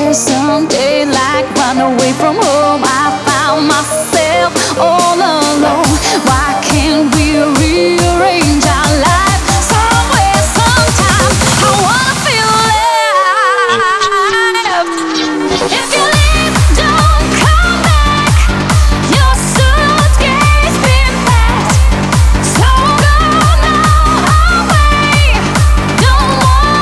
Someday, like run away from home, I found myself all alone. Why can't we reach?